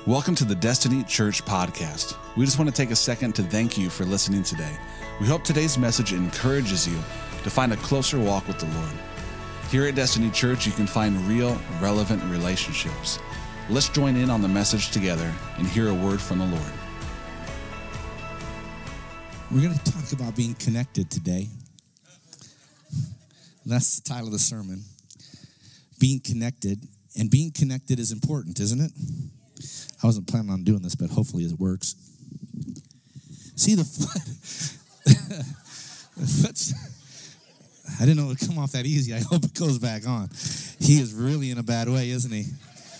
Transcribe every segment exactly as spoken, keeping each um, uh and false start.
Welcome to the Destiny Church podcast. We just want to take a second to thank you for listening today. We hope today's message encourages you to find a closer walk with the Lord. Here at Destiny Church, you can find real, relevant relationships. Let's join in on the message together and hear a word from the Lord. We're going to talk about being connected today. That's the title of the sermon. Being connected. And being connected is important, isn't it? I wasn't planning on doing this, but hopefully it works. See the foot? the foot's, I didn't know it would come off that easy. I hope it goes back on. He is really in a bad way, isn't he?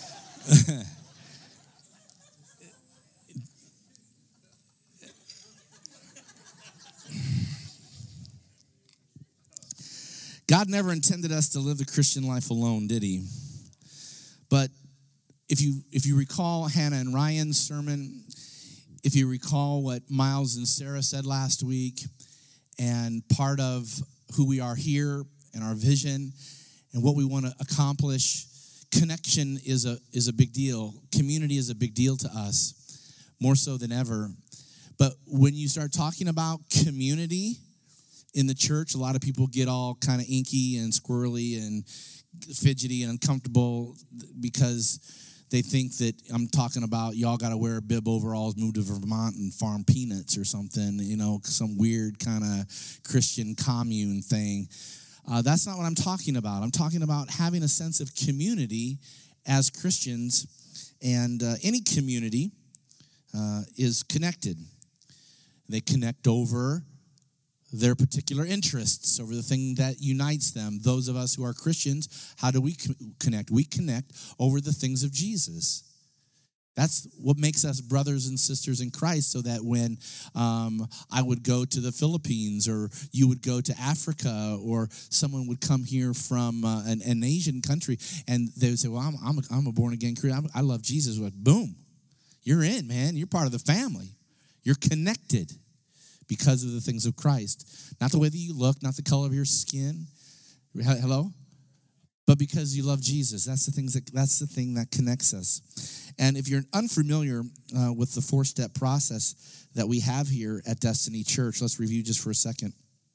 God never intended us to live the Christian life alone, did he? But if you if you recall Hannah and Ryan's sermon, if you recall what Miles and Sarah said last week, and part of who we are here and our vision and what we want to accomplish, connection is a is a big deal. Community is a big deal to us, more so than ever. But when you start talking about community in the church, a lot of people get all kind of inky and squirrely and fidgety and uncomfortable because they think that I'm talking about y'all got to wear bib overalls, move to Vermont and farm peanuts or something, you know, some weird kind of Christian commune thing. Uh, that's not what I'm talking about. I'm talking about having a sense of community as Christians, and uh, any community uh, is connected. They connect over their particular interests, over the thing that unites them. Those of us who are Christians, how do we connect? We connect over the things of Jesus. That's what makes us brothers and sisters in Christ, so that when um, I would go to the Philippines, or you would go to Africa, or someone would come here from uh, an, an Asian country, and they would say, well, I'm, I'm, a, I'm a born-again Christian. I love Jesus. But boom, you're in, man. You're part of the family. You're connected because of the things of Christ. Not the way that you look, not the color of your skin. Hello? But because you love Jesus. That's the things that that's the thing that connects us. And if you're unfamiliar uh, with the four-step process that we have here at Destiny Church, let's review just for a second.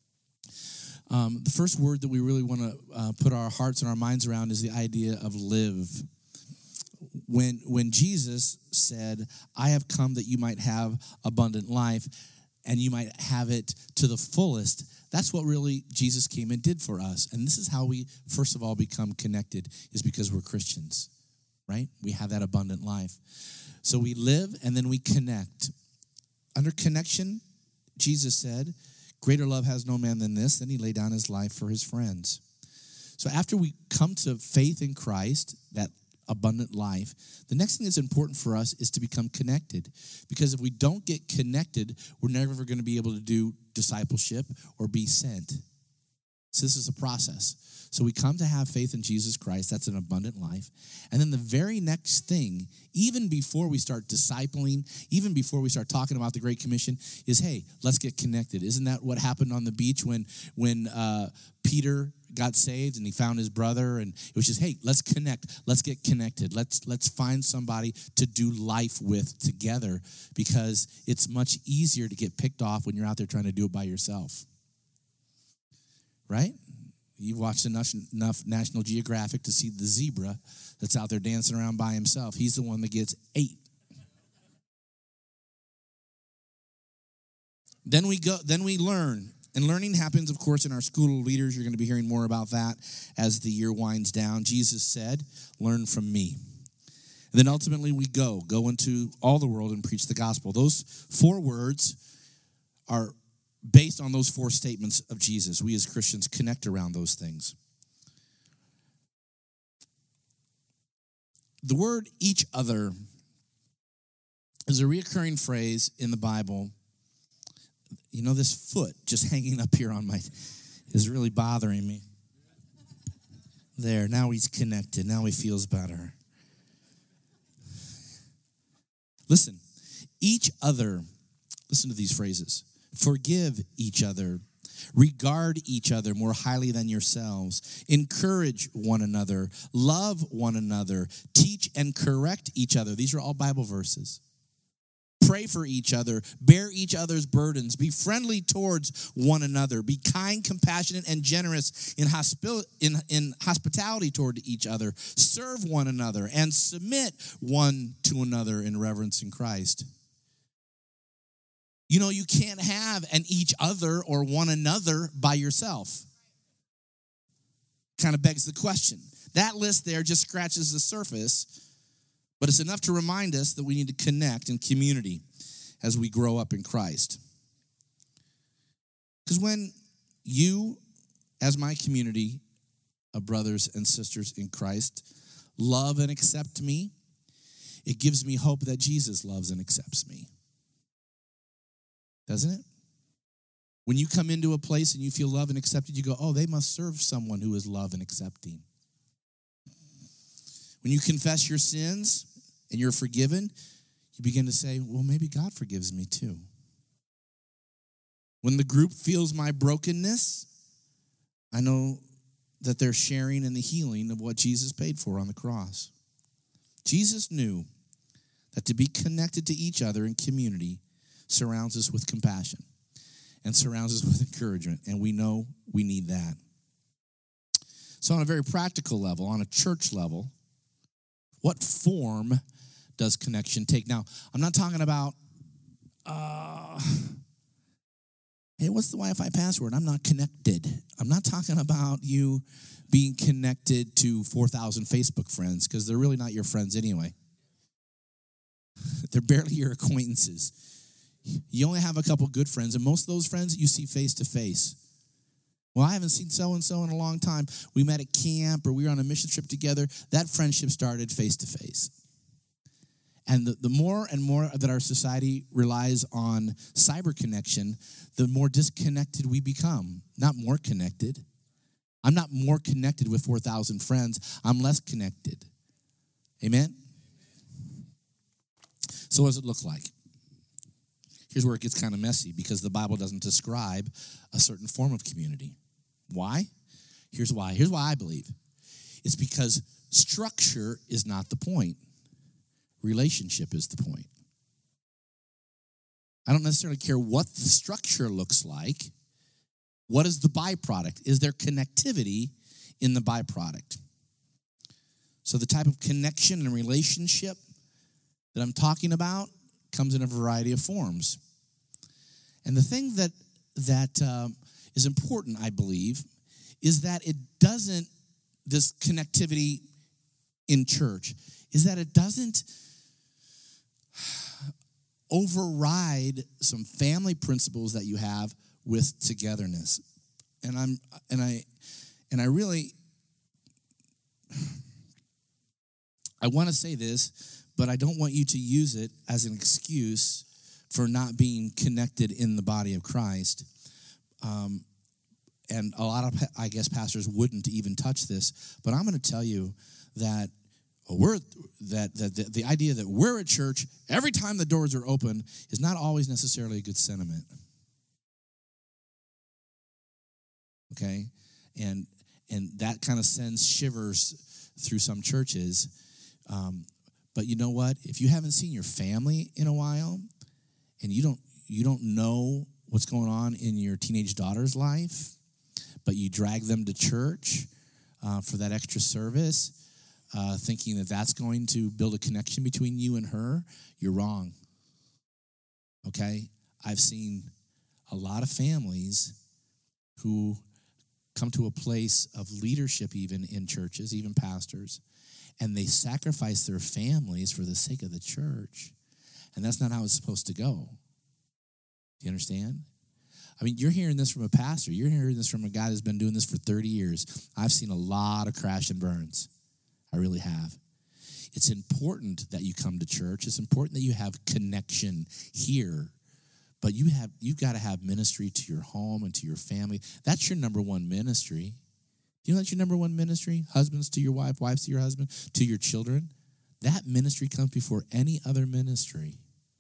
Um, the first word that we really want to uh, put our hearts and our minds around is the idea of live. When when Jesus said, I have come that you might have abundant life, and you might have it to the fullest. That's what really Jesus came and did for us. And this is how we, first of all, become connected, is because we're Christians, right? We have that abundant life. So we live and then we connect. Under connection, Jesus said, greater love has no man than this. Then he laid down his life for his friends. So after we come to faith in Christ, that abundant life, the next thing that's important for us is to become connected. Because if we don't get connected, we're never going to be able to do discipleship or be sent. So this is a process. So we come to have faith in Jesus Christ. That's an abundant life. And then the very next thing, even before we start discipling, even before we start talking about the Great Commission, is, hey, let's get connected. Isn't that what happened on the beach when, when uh, Peter got saved and he found his brother, and it was just, hey, let's connect. Let's get connected. Let's let's find somebody to do life with together, because it's much easier to get picked off when you're out there trying to do it by yourself. Right? You've watched enough, enough National Geographic to see the zebra that's out there dancing around by himself. He's the one that gets ate. Then we go, then we learn. And learning happens, of course, in our school of leaders. You're going to be hearing more about that as the year winds down. Jesus said, learn from me. And then ultimately we go, go into all the world and preach the gospel. Those four words are based on those four statements of Jesus. We as Christians connect around those things. The word each other is a recurring phrase in the Bible. You know, this foot just hanging up here on my, is really bothering me. There, now he's connected. Now he feels better. Listen, each other, listen to these phrases. Forgive each other. Regard each other more highly than yourselves. Encourage one another. Love one another. Teach and correct each other. These are all Bible verses. Pray for each other. Bear each other's burdens. Be friendly towards one another. Be kind, compassionate, and generous in, hospi- in, in hospitality toward each other. Serve one another and submit one to another in reverence in Christ. You know, you can't have an each other or one another by yourself. Kind of begs the question. That list there just scratches the surface. But it's enough to remind us that we need to connect in community as we grow up in Christ. Because when you, as my community of brothers and sisters in Christ, love and accept me, it gives me hope that Jesus loves and accepts me. Doesn't it? When you come into a place and you feel loved and accepted, you go, oh, they must serve someone who is loved and accepting. When you confess your sins and you're forgiven, you begin to say, well, maybe God forgives me too. When the group feels my brokenness, I know that they're sharing in the healing of what Jesus paid for on the cross. Jesus knew that to be connected to each other in community surrounds us with compassion and surrounds us with encouragement, and we know we need that. So on a very practical level, on a church level, what form does connection take? Now, I'm not talking about, uh, hey, what's the Wi-Fi password? I'm not connected. I'm not talking about you being connected to four thousand Facebook friends, because they're really not your friends anyway. They're barely your acquaintances. You only have a couple good friends, and most of those friends you see face to face. Well, I haven't seen so-and-so in a long time. We met at camp, or we were on a mission trip together. That friendship started face to face. And the, the more and more that our society relies on cyber connection, the more disconnected we become, not more connected. I'm not more connected with four thousand friends. I'm less connected. Amen? So what does it look like? Here's where it gets kind of messy, because the Bible doesn't describe a certain form of community. Why? Here's why. Here's why I believe. It's because structure is not the point. Relationship is the point. I don't necessarily care what the structure looks like. What is the byproduct? Is there connectivity in the byproduct? So the type of connection and relationship that I'm talking about comes in a variety of forms. And the thing that that um, is important, I believe, is that it doesn't, this connectivity in church, is that it doesn't override some family principles that you have with togetherness. And I'm and I and I really I want to say this, but I don't want you to use it as an excuse for not being connected in the body of Christ. Um, and a lot of, I guess, pastors wouldn't even touch this, but I'm going to tell you that we're that, that the, the idea that we're at church every time the doors are open is not always necessarily a good sentiment. Okay, and and that kind of sends shivers through some churches. Um, but you know what? If you haven't seen your family in a while, and you don't you don't know what's going on in your teenage daughter's life, but you drag them to church uh, for that extra service, uh, thinking that that's going to build a connection between you and her, you're wrong. Okay? I've seen a lot of families who come to a place of leadership even in churches, even pastors, and they sacrifice their families for the sake of the church. And that's not how it's supposed to go. Do you understand? I mean, you're hearing this from a pastor. You're hearing this from a guy that's been doing this for thirty years. I've seen a lot of crash and burns. I really have. It's important that you come to church. It's important that you have connection here. But you have, you've got to have ministry to your home and to your family. That's your number one ministry. Do you know that's your number one ministry? Husbands to your wife, wives to your husband, to your children. That ministry comes before any other ministry.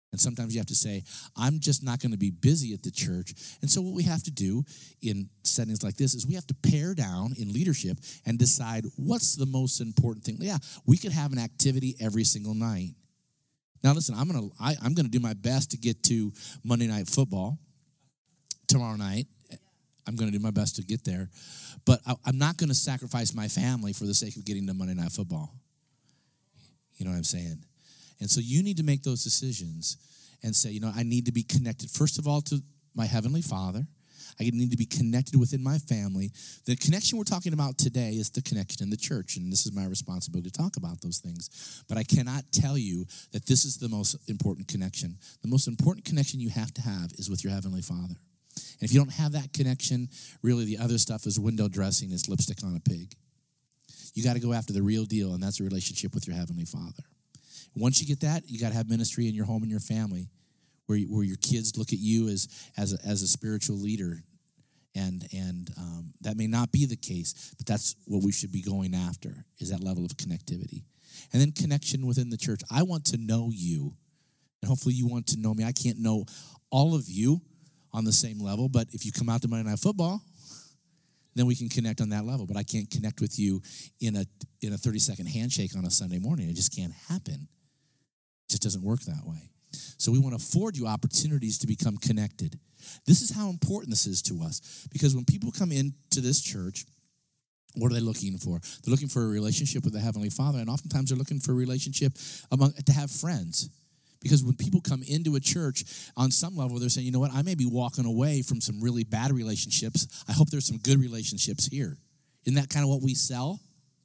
And sometimes you have to say, I'm just not going to be busy at the church. And so what we have to do in settings like this is we have to pare down in leadership and decide what's the most important thing. Yeah, we could have an activity every single night. Now listen, I'm going to I, I'm going to do my best to get to Monday Night Football tomorrow night. I'm going to do my best to get there. But I, I'm not going to sacrifice my family for the sake of getting to Monday Night Football. You know what I'm saying? And so you need to make those decisions and say, you know, I need to be connected, first of all, to my Heavenly Father. I need to be connected within my family. The connection we're talking about today is the connection in the church, and this is my responsibility to talk about those things. But I cannot tell you that this is the most important connection. The most important connection you have to have is with your Heavenly Father. And if you don't have that connection, really the other stuff is window dressing, is lipstick on a pig. You got to go after the real deal, and that's a relationship with your Heavenly Father. Once you get that, you got to have ministry in your home and your family, where where your kids look at you as as a, as a spiritual leader, and and um, that may not be the case, but that's what we should be going after, is that level of connectivity, and then connection within the church. I want to know you, and hopefully you want to know me. I can't know all of you on the same level, but if you come out to Monday Night Football, then we can connect on that level. But I can't connect with you in a in a thirty second handshake on a Sunday morning. It just can't happen. It just doesn't work that way. So we want to afford you opportunities to become connected. This is how important this is to us. Because when people come into this church, what are they looking for? They're looking for a relationship with the Heavenly Father, and oftentimes they're looking for a relationship among, to have friends. Because when people come into a church, on some level, they're saying, you know what, I may be walking away from some really bad relationships. I hope there's some good relationships here. Isn't that kind of what we sell?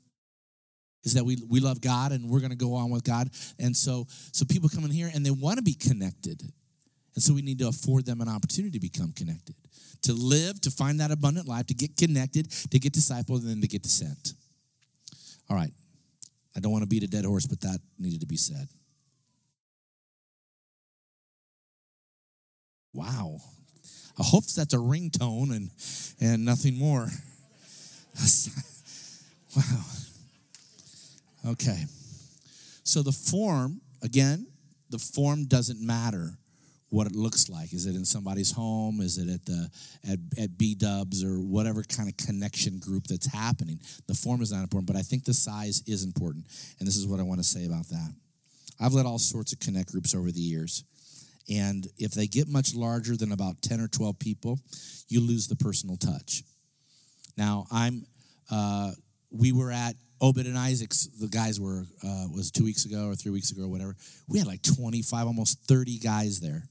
Is that we we love God and we're going to go on with God. And so, so people come in here and they want to be connected. And so we need to afford them an opportunity to become connected, to live, to find that abundant life, to get connected, to get discipled, and then to get sent. All right. I don't want to beat a dead horse, but that needed to be said. Wow. I hope that's a ringtone and, and nothing more. Wow. Okay. So the form, again, the form doesn't matter what it looks like. Is it in somebody's home? Is it at the at, at B-Dubs or whatever kind of connection group that's happening? The form is not important, but I think the size is important. And this is what I want to say about that. I've led all sorts of connect groups over the years. And if they get much larger than about ten or twelve people, you lose the personal touch. Now, I'm, uh, we were at Obed and Isaac's, the guys were, uh, was two weeks ago or three weeks ago or whatever. We had like twenty-five, almost thirty guys there.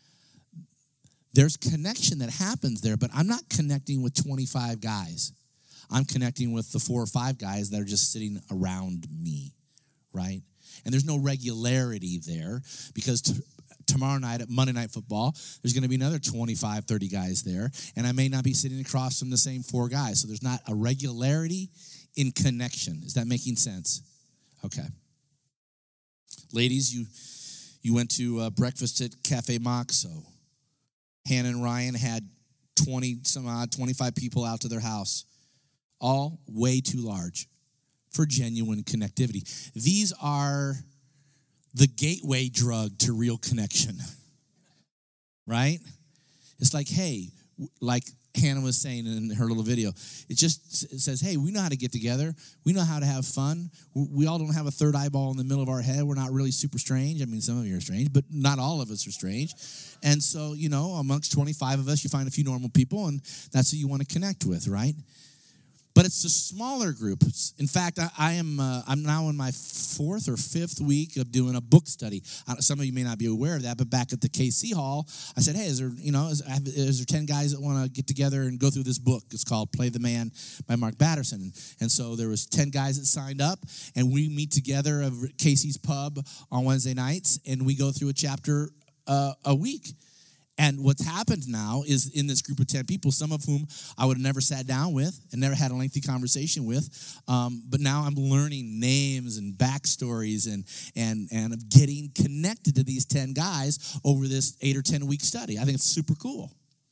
There's connection that happens there, but I'm not connecting with twenty-five guys. I'm connecting with the four or five guys that are just sitting around me, right? And there's no regularity there because t- tomorrow night at Monday Night Football, there's going to be another twenty-five, thirty guys there, and I may not be sitting across from the same four guys. So there's not a regularity in connection. Is that making sense? Okay. Ladies, you you went to uh, breakfast at Cafe Moxo. Hannah and Ryan had twenty some odd, twenty-five people out to their house, all way too large for genuine connectivity. These are the gateway drug to real connection, right? It's like, hey, like Hannah was saying in her little video, it just it says, hey, we know how to get together. We know how to have fun. We all don't have a third eyeball in the middle of our head. We're not really super strange. I mean, some of you are strange, but not all of us are strange. And so, you know, amongst twenty-five of us, you find a few normal people, and that's who you want to connect with, right? But it's a smaller group. In fact, I, I am uh, I'm now in my fourth or fifth week of doing a book study. Uh, some of you may not be aware of that, but back at the K C Hall, I said, "Hey, is there you know is, is there ten guys that want to get together and go through this book? It's called Play the Man by Mark Batterson." And so there was ten guys that signed up, and we meet together at K C's Pub on Wednesday nights, and we go through a chapter uh, a week. And what's happened now is in this group of ten people, some of whom I would have never sat down with and never had a lengthy conversation with, um, but now I'm learning names and backstories and and and getting connected to these ten guys over this eight or ten week study. I think it's super cool.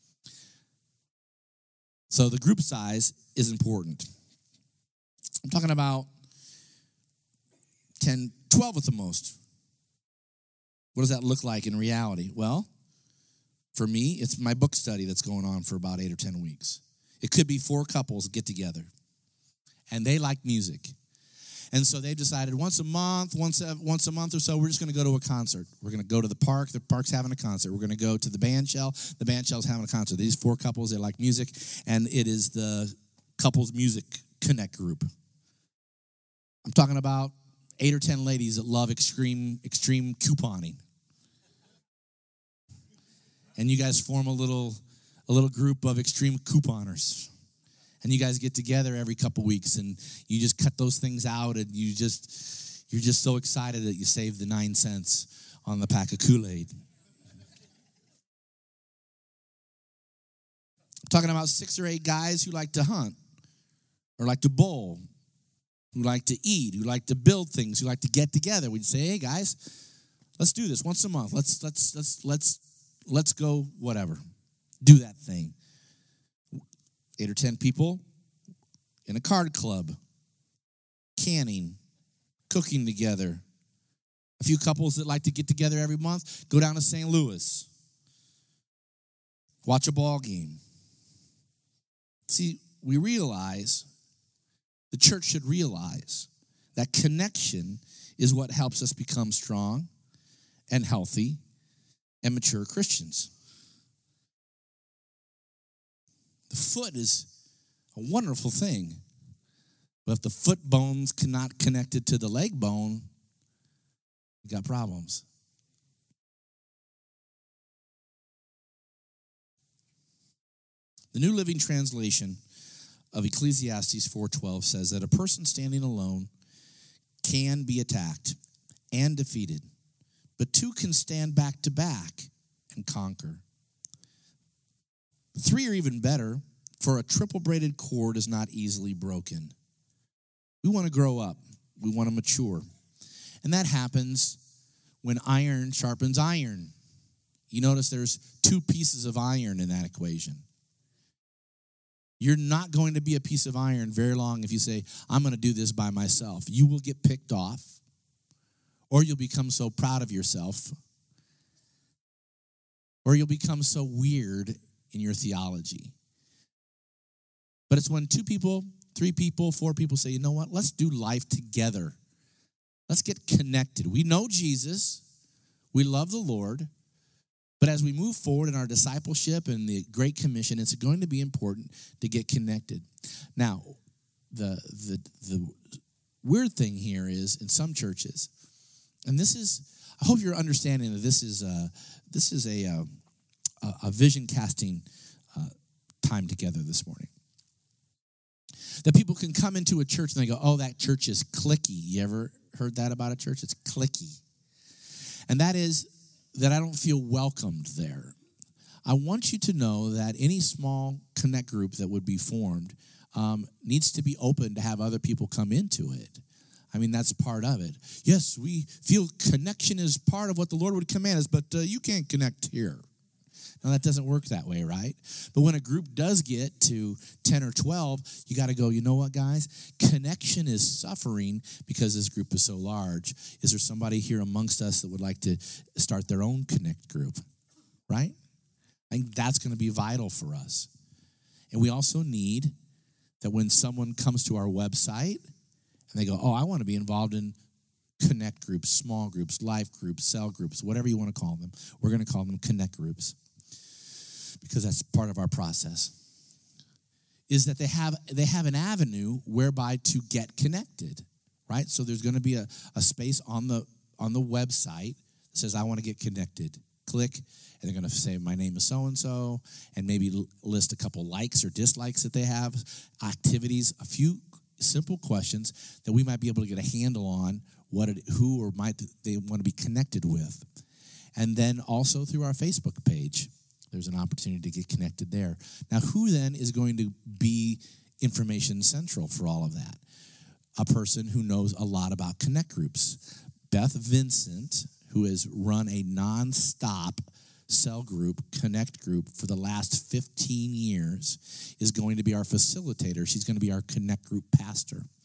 So the group size is important. I'm talking about ten, twelve at the most. What does that look like in reality? Well, for me, it's my book study that's going on for about eight or ten weeks. It could be four couples get together, and they like music. And so they've decided once a month, once a, once a month or so, we're just going to go to a concert. We're going to go to the park. The park's having a concert. We're going to go to the band shell. The band shell's having a concert. These four couples, they like music, and it is the couples music connect group. I'm talking about eight or ten ladies that love extreme extreme couponing. And you guys form a little a little group of extreme couponers. And you guys get together every couple weeks and you just cut those things out and you just you're just so excited that you saved the nine cents on the pack of Kool-Aid. I'm talking about six or eight guys who like to hunt or like to bowl, who like to eat, who like to build things, who like to get together. We'd say, hey guys, let's do this once a month. Let's let's let's let's let's go whatever. Do that thing. Eight or ten people in a card club, canning, cooking together. A few couples that like to get together every month, go down to Saint Louis, watch a ball game. See, we realize, the church should realize that connection is what helps us become strong and healthy and mature Christians. The foot is a wonderful thing, but if the foot bone's cannot connected to the leg bone, you got problems. The New Living Translation of Ecclesiastes four twelve says that a person standing alone can be attacked and defeated, but two can stand back to back and conquer. Three are even better, for a triple-braided cord is not easily broken. We want to grow up. We want to mature. And that happens when iron sharpens iron. You notice there's two pieces of iron in that equation. You're not going to be a piece of iron very long if you say, I'm going to do this by myself. You will get picked off, or you'll become so proud of yourself, or you'll become so weird in your theology. But it's when two people, three people, four people say, you know what, let's do life together. Let's get connected. We know Jesus. We love the Lord. But as we move forward in our discipleship and the Great Commission, it's going to be important to get connected. Now, the the the weird thing here is in some churches, and this is, I hope you're understanding that this is a, this is a, a, a vision casting uh, time together this morning. That people can come into a church and they go, oh, that church is cliquey. You ever heard that about a church? It's cliquey. And that is that I don't feel welcomed there. I want you to know that any small connect group that would be formed um, needs to be open to have other people come into it. I mean, that's part of it. Yes, we feel connection is part of what the Lord would command us, but uh, you can't connect here. Now, that doesn't work that way, right? But when a group does get to ten or twelve, you got to go, you know what, guys? Connection is suffering because this group is so large. Is there somebody here amongst us that would like to start their own connect group, right? I think that's going to be vital for us. And we also need that when someone comes to our website and they go, oh, I want to be involved in connect groups, small groups, life groups, cell groups, whatever you want to call them, we're going to call them connect groups, because that's part of our process, is that they have they have an avenue whereby to get connected, right? So there's going to be a, a space on the on the website that says, I want to get connected. Click, and they're going to say, my name is so-and-so, and maybe list a couple likes or dislikes that they have, activities, a few simple questions that we might be able to get a handle on what it, who or might they want to be connected with. And then also through our Facebook page, there's an opportunity to get connected there. Now, who then is going to be information central for all of that? A person who knows a lot about connect groups. Beth Vincent, who has run a nonstop cell group, connect group for the last fifteen years, is going to be our facilitator. She's going to be our connect group pastor.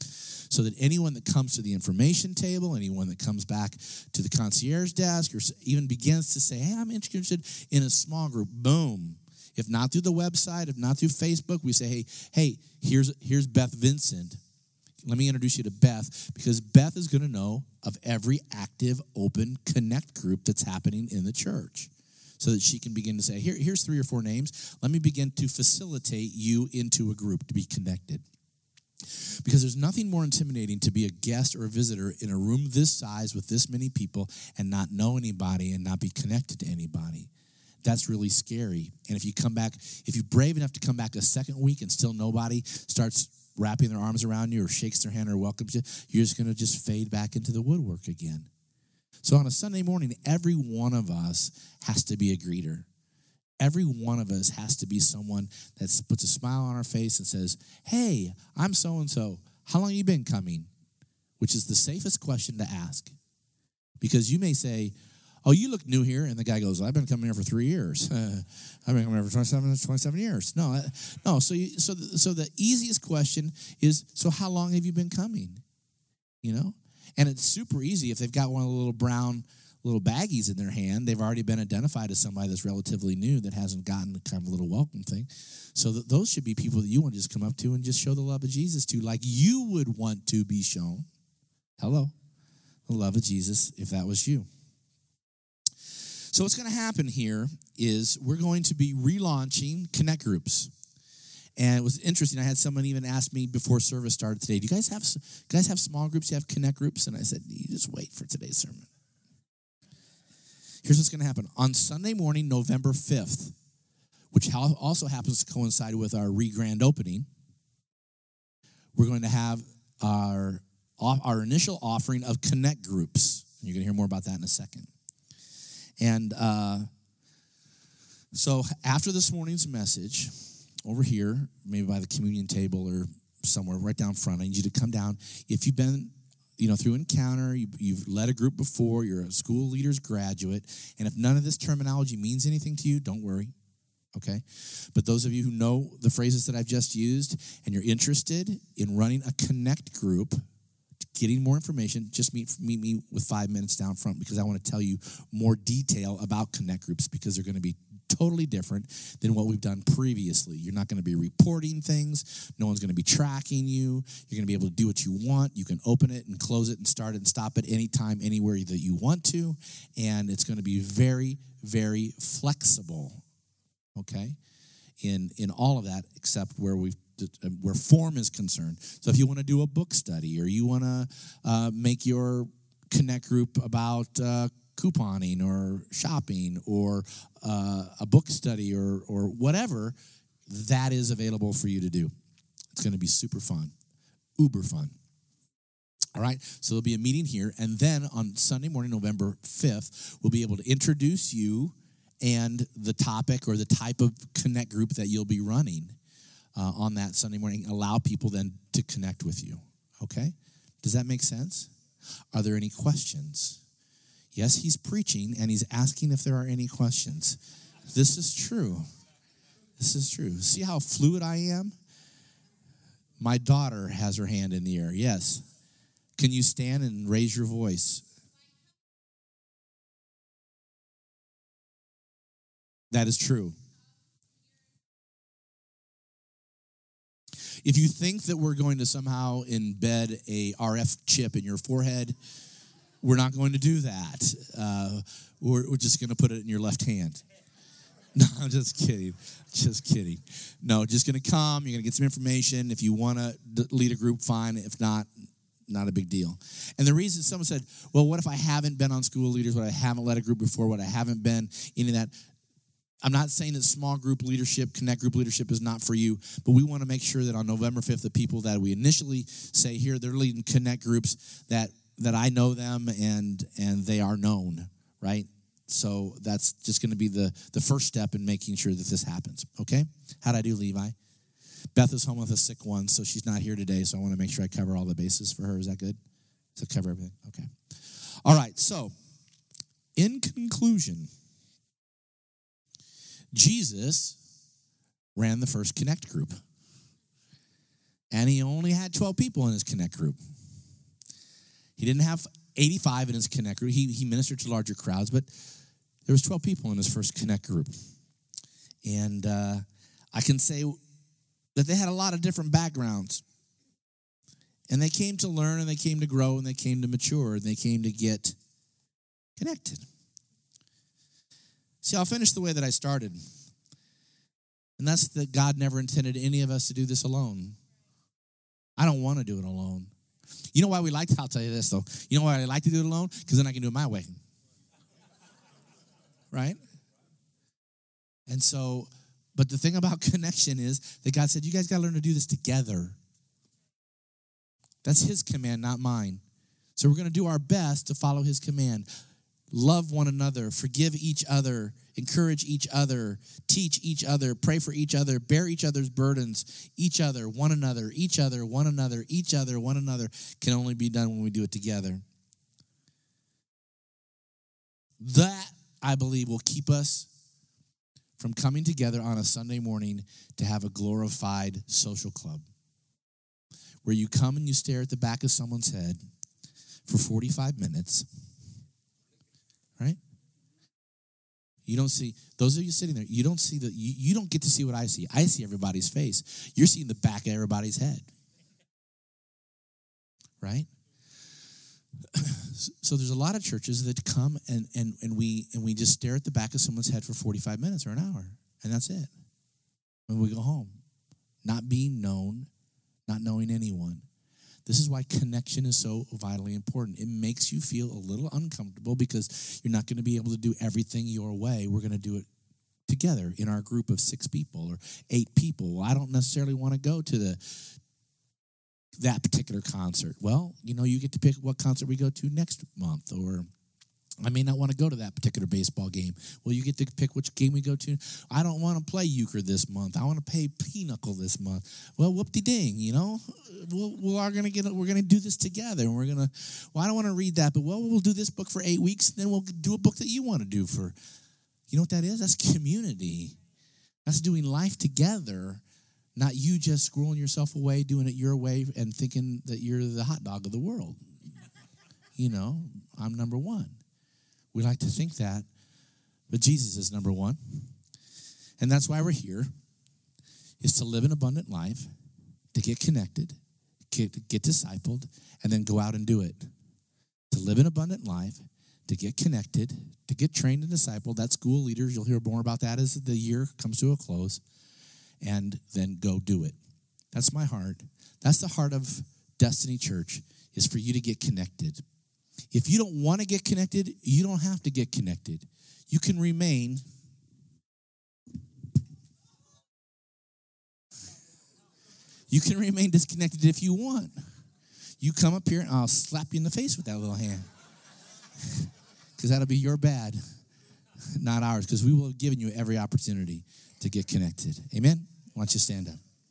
so that anyone that comes to the information table, anyone that comes back to the concierge desk, or even begins to say, hey, I'm interested in a small group, boom. If not through the website, if not through Facebook, we say, hey, hey, here's, here's Beth Vincent. Let me introduce you to Beth, because Beth is going to know of every active, open connect group that's happening in the church, so that she can begin to say, Here, here's three or four names. Let me begin to facilitate you into a group to be connected. Because there's nothing more intimidating to be a guest or a visitor in a room this size with this many people and not know anybody and not be connected to anybody. That's really scary. And if you come back, if you're brave enough to come back a second week and still nobody starts wrapping their arms around you or shakes their hand or welcomes you, you're just going to just fade back into the woodwork again. So on a Sunday morning, every one of us has to be a greeter. Every one of us has to be someone that puts a smile on our face and says, hey, I'm so-and-so. How long have you been coming? Which is the safest question to ask. Because you may say, oh, you look new here. And the guy goes, I've been coming here for three years. Uh, I've been coming here for twenty-seven, twenty-seven years. No, uh, no. So, you, so, the, so the easiest question is, so how long have you been coming? You know? And it's super easy if they've got one of the little brown little baggies in their hand. They've already been identified as somebody that's relatively new that hasn't gotten the kind of little welcome thing. So that those should be people that you want to just come up to and just show the love of Jesus to, like you would want to be shown. Hello. The love of Jesus, if that was you. So what's going to happen here is we're going to be relaunching Connect Groups. And it was interesting. I had someone even ask me before service started today, do you guys have guys have small groups? Do you have Connect Groups? And I said, you just wait for today's sermon. Here's what's going to happen. On Sunday morning, November fifth, which also happens to coincide with our re-grand opening, we're going to have our, our initial offering of Connect Groups. You're going to hear more about that in a second. And uh, so after this morning's message, over here, maybe by the communion table or somewhere right down front, I need you to come down. If you've been, you know, through Encounter, you, you've led a group before, you're a school leaders graduate, and if none of this terminology means anything to you, don't worry, okay? But those of you who know the phrases that I've just used and you're interested in running a Connect group, getting more information, just meet, meet me with five minutes down front, because I want to tell you more detail about Connect Groups, because they're going to be totally different than what we've done previously. You're not going to be reporting things. No one's going to be tracking you. You're going to be able to do what you want. You can open it and close it and start it and stop it anytime, anywhere that you want to. And it's going to be very, very flexible, okay, in, in all of that, except where we've where form is concerned. So if you want to do a book study, or you want to uh, make your Connect group about uh, couponing or shopping, or uh, a book study, or or whatever, that is available for you to do. It's going to be super fun, uber fun. All right, so there'll be a meeting here, and then on Sunday morning, November fifth, we'll be able to introduce you and the topic or the type of Connect group that you'll be running uh, on that Sunday morning. Allow people then to connect with you, okay? Does that make sense? Are there any questions? Yes, he's preaching, and he's asking if there are any questions. This is true. This is true. See how fluid I am? My daughter has her hand in the air. Yes. Can you stand and raise your voice? That is true. If you think that we're going to somehow embed a R F chip in your forehead, we're not going to do that. Uh, we're, we're just going to put it in your left hand. No, I'm just kidding. Just kidding. No, just going to come. You're going to get some information. If you want to lead a group, fine. If not, not a big deal. And the reason someone said, well, what if I haven't been on School Leaders, what I haven't led a group before, what I haven't been any of that? I'm not saying that small group leadership, Connect group leadership is not for you, but we want to make sure that on November fifth, the people that we initially say here, they're leading Connect groups, that that I know them and and they are known, right? So that's just going to be the, the first step in making sure that this happens, okay? How'd I do, Levi? Beth is home with a sick one, so she's not here today, so I want to make sure I cover all the bases for her. Is that good? So cover everything? Okay. All right, so in conclusion, Jesus ran the first Connect group, and he only had twelve people in his Connect group. He didn't have eighty-five in his connect group. He, he ministered to larger crowds, but there was twelve people in his first connect group. And uh, I can say that they had a lot of different backgrounds. And they came to learn, and they came to grow, and they came to mature, and they came to get connected. See, I'll finish the way that I started. And that's that God never intended any of us to do this alone. I don't want to do it alone. You know why we like to, I'll tell you this, though. You know why I like to do it alone? Because then I can do it my way. Right? And so, but the thing about connection is that God said, you guys got to learn to do this together. That's his command, not mine. So we're going to do our best to follow his command. Love one another, forgive each other, encourage each other, teach each other, pray for each other, bear each other's burdens, each other, one another, each other, one another, each other, one another can only be done when we do it together. That, I believe, will keep us from coming together on a Sunday morning to have a glorified social club where you come and you stare at the back of someone's head for forty-five minutes. Right? You don't see, those of you sitting there, you don't see the, you, you don't get to see what I see. I see everybody's face. You're seeing the back of everybody's head. Right? So there's a lot of churches that come and, and, and we and we just stare at the back of someone's head for forty-five minutes or an hour, and that's it. And we go home, not being known, not knowing anyone. This is why connection is so vitally important. It makes you feel a little uncomfortable because you're not going to be able to do everything your way. We're going to do it together in our group of six people or eight people. Well, I don't necessarily want to go to the that particular concert. Well, you know, you get to pick what concert we go to next month, or I may not want to go to that particular baseball game. Well, you get to pick which game we go to. I don't want to play euchre this month. I want to play pinochle this month. Well, whoop-de-ding, you know. We'll, we are gonna get. We're gonna do this together, and we're gonna. Well, I don't want to read that, but well, we'll do this book for eight weeks. Then we'll do a book that you want to do for. You know what that is? That's community. That's doing life together, not you just scrolling yourself away, doing it your way, and thinking that you're the hot dog of the world. You know, I'm number one. We like to think that, but Jesus is number one. And that's why we're here, is to live an abundant life, to get connected, get, get discipled, and then go out and do it. To live an abundant life, to get connected, to get trained and discipled. That's school leaders. You'll hear more about that as the year comes to a close. And then go do it. That's my heart. That's the heart of Destiny Church, is for you to get connected. If you don't want to get connected, you don't have to get connected. You can remain. You can remain disconnected if you want. You come up here and I'll slap you in the face with that little hand. Because that'll be your bad, not ours, because we will have given you every opportunity to get connected. Amen? Why don't you stand up?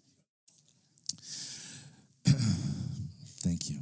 Thank you.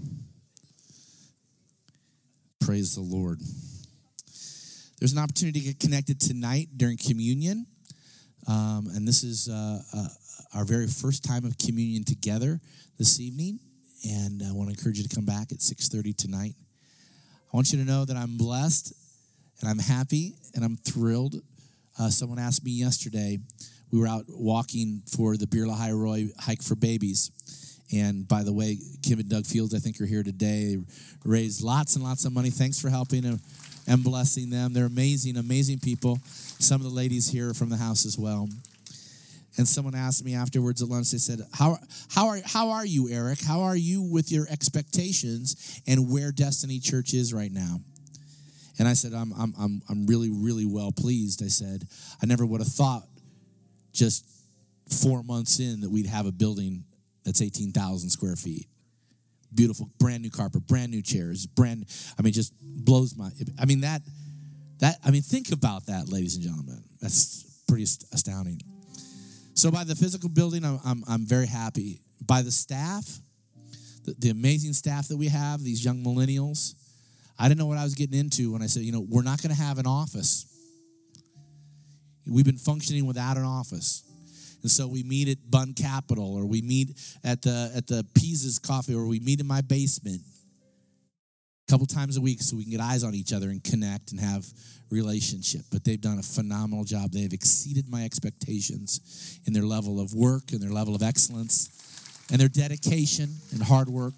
Praise the Lord. There's an opportunity to get connected tonight during communion. Um, and this is uh, uh, our very first time of communion together this evening. And I want to encourage you to come back at six thirty tonight. I want you to know that I'm blessed and I'm happy and I'm thrilled. Uh, someone asked me yesterday, we were out walking for the Beer Lahai Roy Hike for Babies. And by the way, Kim and Doug Fields, I think, are here today. They raised lots and lots of money. Thanks for helping them and blessing them. They're amazing, amazing people. Some of the ladies here are from the house as well. And someone asked me afterwards at lunch, they said, how, how, are, how are you, Eric? How are you with your expectations and where Destiny Church is right now? And I said, I'm, I'm, I'm, I'm really, really well pleased. I said, I never would have thought just four months in that we'd have a building that's eighteen thousand square feet. Beautiful, brand new carpet, brand new chairs, brand, I mean, just blows my, I mean, that, that, I mean, think about that, ladies and gentlemen. That's pretty astounding. So by the physical building, I'm, I'm, I'm very happy. By the staff, the, the amazing staff that we have, these young millennials, I didn't know what I was getting into when I said, you know, we're not going to have an office. We've been functioning without an office. And so we meet at Bun Capital, or we meet at the at the Pisa's Coffee, or we meet in my basement. a couple times a week so we can get eyes on each other and connect and have relationship. But they've done a phenomenal job. They have exceeded my expectations in their level of work and their level of excellence and their dedication and hard work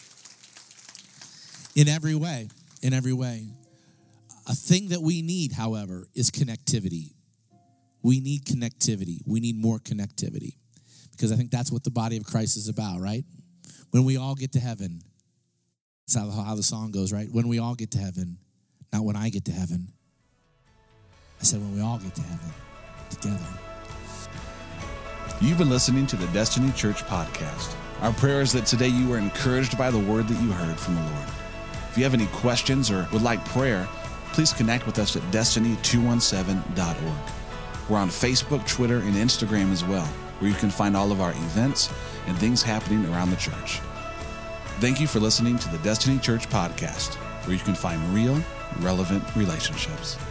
in every way, in every way. A thing that we need, however, is connectivity. We need connectivity. We need more connectivity because I think that's what the body of Christ is about, right? When we all get to heaven, that's how, how the song goes, right? When we all get to heaven, not when I get to heaven. I said when we all get to heaven together. You've been listening to the Destiny Church podcast. Our prayer is that today you were encouraged by the word that you heard from the Lord. If you have any questions or would like prayer, please connect with us at destiny two seventeen dot org. We're on Facebook, Twitter, and Instagram as well, where you can find all of our events and things happening around the church. Thank you for listening to the Destiny Church podcast, where you can find real, relevant relationships.